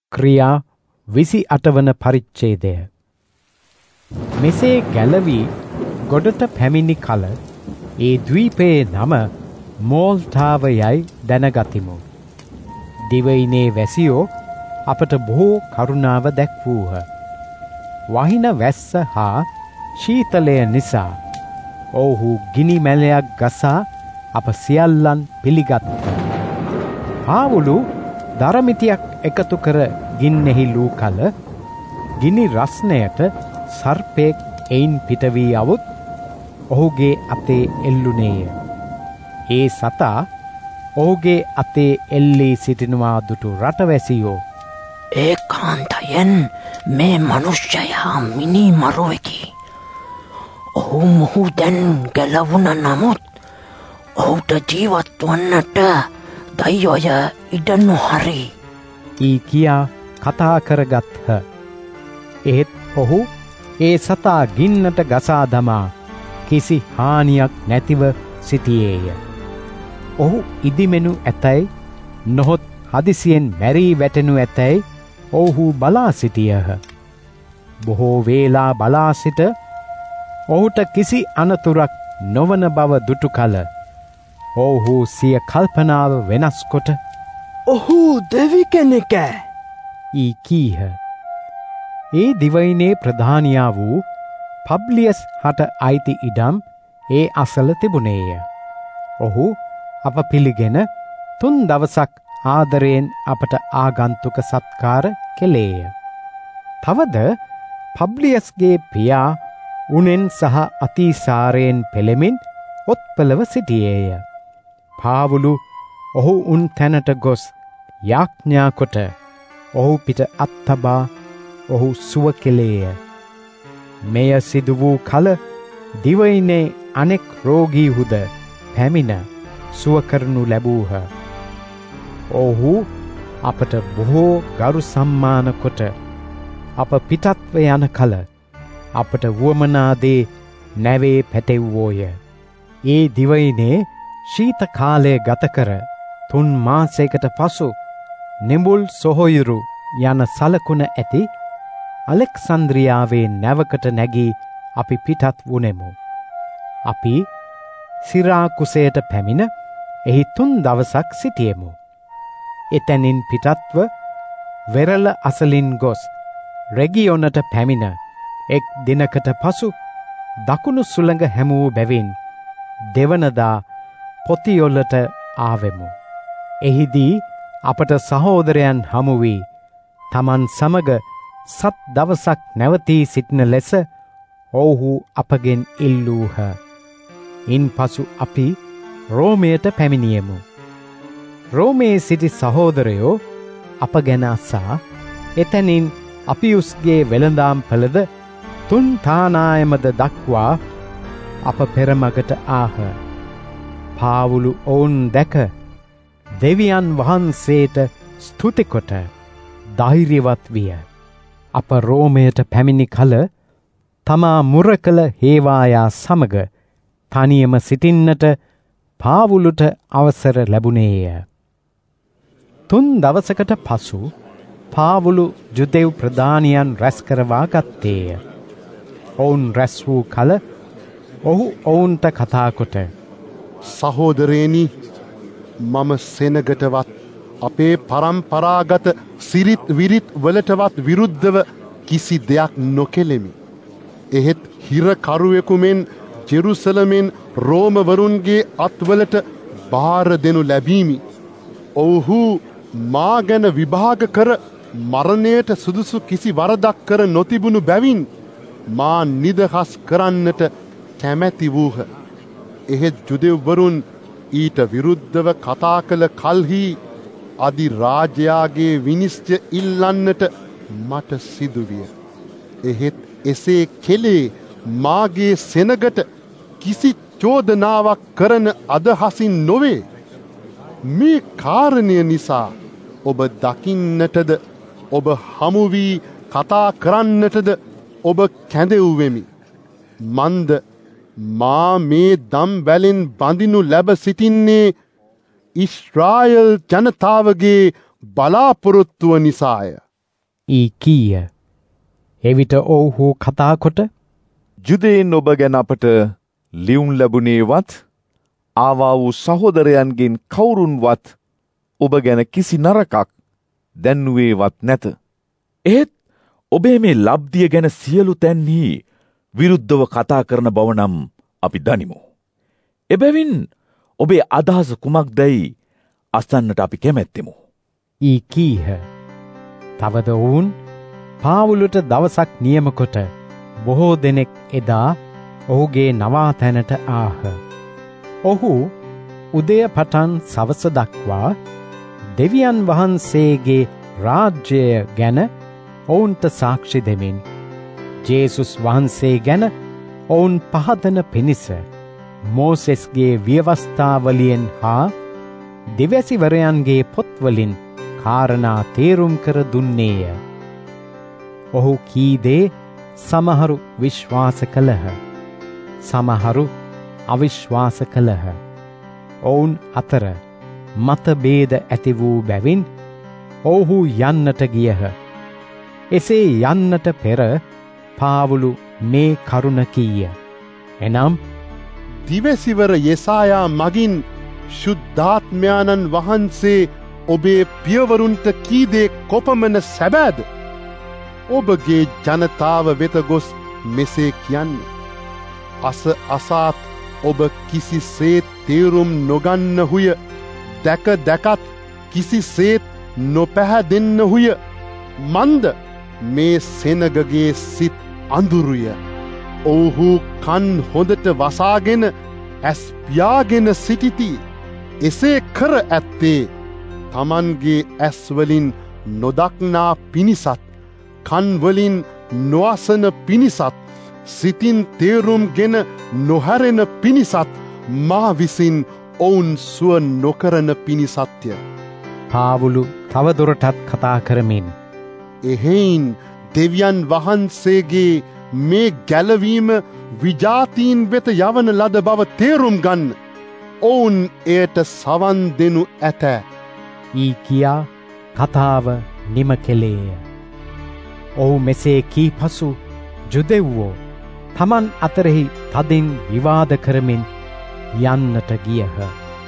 ක්‍රියා 28 වන පරිච්ඡේදය. මෙසේ ගැලවී ගොඩට පැමිණි කල ඒ ද්වීපයේ නම මෝල්තාව යයි දැනගතිමු. දිවයිනේ වැසියෝ අපට බොහෝ කරුණාව දැක්වූහ. වහින වැස්ස හා ශීතලය නිසා ඔවුහු ගිනි මැලයක් ගසා අප සියල්ලන් පිළිගත්හ. පාවුලු දරමිතියක් එකතු කර ගින්නෙහි ලූ කල ගිනි රස්නයට සර්පෙක් එයින් පිට වී අවුත් ඔහුගේ අතේ එල්ලුනේය. ඒ සතා ඔහුගේ අතේ එල්ලී සිටිනවා දුටු රටවැසියෝ ඒකාන්තයෙන් මේ මනුෂ්‍යයා මිනි මරුවෙකි. ඔහු දැන් ගැලවුණ නමුත් ඔහුට ජීවත් වන්නට දෛවය ඉඩ නොහරි ඊ කියා කතා කරගත්හ. එහෙත් ඔහු ඒ සතා ගින්නට ගසා දමා කිසි හානියක් නැතිව සිටියේය. ඔහු ඉදිමෙනු ඇතැයි නොහොත් හදිසියෙන් මැරී වැටෙනු ඇතැයි ඔවුහු බලා සිටියහ. බොහෝ වේලා බලා සිට ඔහුට කිසි අනතුරක් නොවන බව දුටු කල ඔවුහු සිය කල්පනාව වෙනස් කොට ඔහු දෙවි කෙනෙකෑ ඊ කීහ. ඒ දිවයිනේ ප්‍රධානියා වූ පබ්ලියස් හට අයිති ඉඩම් ඒ අසල තිබුණේය. ඔහු අප පිළිගෙන 3 දවසක් ආදරයෙන් අපට ආගන්තුක සත්කාර කෙළේය. තවද පබ්ලියස්ගේ පියා උනෙන් සහ අතිසාරයෙන් පෙළෙමින් ඔත්පලව සිටියේය. පාවුලු ඔහු උන් තැනට ගොස් යාඥා කොට ඔහු පිට අත්තබා ඔහු සුව කෙළේය. මෙය සිදු වූ කල දිවයිනේ අනෙක් රෝගීහුද පැමිණ සුව කරනු ලැබූහ. ඔහු අපට බොහෝ ගරු සම්මාන කොට අප පිටත්ව යන කල අපට වුවමනාදේ නැවේ පැටෙව්වෝය. ඒ දිවයිනේ ශීත කාලය ගත කර 3 මාසයකට පසු නිඹුල් සොහොයුරු යන සලකුණ ඇති අලෙක්සන්ද්‍රියාවේ නැවකට නැගී අපි පිටත් වුනෙමු. අපි සිරාකුසයට පැමිණ එහි 3 දවසක් සිටියෙමු. එතැනින් පිටත්ව වෙරළ අසලින් ගොස් රෙගියොනට පැමිණ එක් දිනකට පසු දකුණු සුළඟ හැමූ බැවින් දෙවනදා පොතියොල්ලට ආවෙමු. එහිදී අපට සහෝදරයන් හමු වී තමන් සමග 7 දවසක් නැවතී සිටින ලෙස ඔවුහු අපගෙන් ඉල්ලූහ. ඉන්පසු අපි රෝමයට පැමිණියෙමු. රෝමයේ සිටි සහෝදරයෝ අප ගැන අසා එතැනින් අපියුස්ගේ වෙළඳාම් පළද 3 තානායමද දක්වා අප පෙරමගට ආහ. පාවුලු ඔවුන් දැක දෙවියන් වහන්සේට ස්තුති කොට ධෛර්යවත් විය. අප රෝමයට පැමිණි කල තමා මුරකල හේවායා සමග තනියම සිටින්නට පාවුලුට අවසර ලැබුණේය. 3 දවසකට පසු පාවුලු ජුදෙව් ප්‍රධානියන් රැස් කරවා ගත්තේය. ඔවුන් රැස් වූ කල ඔහු ඔවුන්ට කතා කොට සහෝදරේනි, මම සෙනගටවත් අපේ පරම්පරාගත සිරිත් විරිත් වලටවත් විරුද්ධව කිසි දෙයක් නොකෙලෙමි. එහෙත් හිරකරුවෙකු මෙන් ජෙරුසලමෙන් රෝමවරුන්ගේ අත්වලට බාර දෙනු ලැබීමි. ඔවුහු මා ගැන විභාග කර මරණයට සුදුසු කිසි වරදක් කර නොතිබුණු බැවින් මා නිදහස් කරන්නට කැමැති වූහ. එහෙත් ජුදෙව්වරුන් ඊට විරුද්ධව කතා කළ කල්හි අධිරාජයාගේ විනිශ්චය ඉල්ලන්නට මට සිදුවිය. එහෙත් එසේ කෙලේ මාගේ සෙනගට කිසි චෝදනාවක් කරන අදහසින් නොවේ. මේ කාරණය නිසා ඔබ දකින්නටද ඔබ හමු වී කතා කරන්නටද ඔබ කැඳෙව්වෙමි. මන්ද මා මේ දම් වැලෙන් බඳිනු ලැබ සිටින්නේ ඊශ්‍රායල් ජනතාවගේ බලාපොරොත්තුව නිසාය. ඊ කීය. එවිට ඔවුහු කතාකොට ජුදයෙන් ඔබ ගැන අපට ලියුම් ලැබුණේවත් ආවා වූ සහෝදරයන්ගෙන් කවුරුන්වත් ඔබ ගැන කිසි නරකක් දැන්නුවේවත් නැත. එහෙත් ඔබේ මේ ලබ්ධිය ගැන සියලු තැන්හි විරුද්ධව කතා කරන බව නම් අපි දනිමු. එබැවින් ඔබේ අදහස කුමක්දැයි අසන්නට අපි කැමැත්තෙමු. ඊ කීහ. තවද ඔවුන් පාවුලට දවසක් නියම කොට බොහෝ දෙනෙක් එදා ඔහුගේ නවාතැනට ආහ. ඔහු උදය පටන් සවස දක්වා දෙවියන් වහන්සේගේ රාජ්‍යය ගැන ඔවුන්ට සාක්ෂි දෙමින් ජේසුස් වහන්සේ ගැන ඔවුන් පහදන පිණිස මෝසෙස්ගේ ව්‍යවස්ථාවලියෙන් හා දෙවැසිවරයන්ගේ පොත්වලින් කාරණා තේරුම් කර දුන්නේය. ඔහු කීදේ සමහරු විශ්වාස කළහ. සමහරු අවිශ්වාස කළහ. ඔවුන් අතර මතභේද ඇති වූ බැවින් ඔවුහු යන්නට ගියහ. එසේ යන්නට පෙර පාවුලු මේ කරුණ කීය. එනම් දිවැසිවර යෙසායා මගින් ශුද්ධාත්මයාණන් වහන්සේ ඔබේ පියවරුන්ට කීදේ කොපමණ සැබෑද? ඔබගේ ජනතාව වෙත ගොස් මෙසේ කියන්නේ. අස අසාත් ඔබ කිසිසේත් තේරුම් නොගන්නහුය. දැක දැකත් කිසිසේත් නොපැහැදෙන්නහුය. මන්ද මේ සෙනගගේ සිත් අඳුරුය. ඔවුහු කන් හොඳට වසාගෙන ඇස් පියාගෙන සිටිති. එසේ කර ඇත්තේ තමන්ගේ ඇස්වලින් නොදක්නා පිණිසත් කන්වලින් නොඅසන පිණිසත් සිතින් තේරුම්ගෙන නොහැරෙන පිණිසත් මා විසින් ඔවුන් සුව නොකරන පිණිසත්ය. පාවුලු තවදුරටත් කතා කරමින් එහෙයින් දෙවියන් වහන්සේගේ මේ ගැලවීම විජාතීන් වෙත යවන ලද බව තේරුම් ගන්න. ඔවුන් එයට සවන් දෙනු ඇත. ඊ කියා කතාව නිම කෙලේය. ඔහු මෙසේ කී පසු ජුදෙව්වෝ තමන් අතරෙහි තදින් විවාද කරමින් යන්නට ගියහ.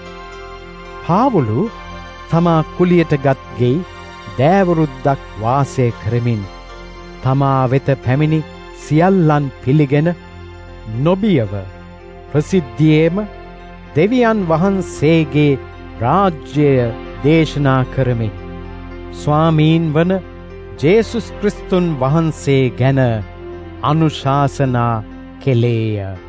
පාවුලු තමා කුලියට ගත් ගෙයි දෑවරුද්දක් වාසය කරමින් තමා වෙත පැමිණි සියල්ලන් පිළිගෙන නොබියව ප්‍රසිද්ධියේම දෙවියන් වහන්සේගේ රාජ්‍යය දේශනා කරමින් ස්වාමීන් වන ජේසුස් ක්‍රිස්තුන් වහන්සේ ගැන අනුශාසනා කෙලේය.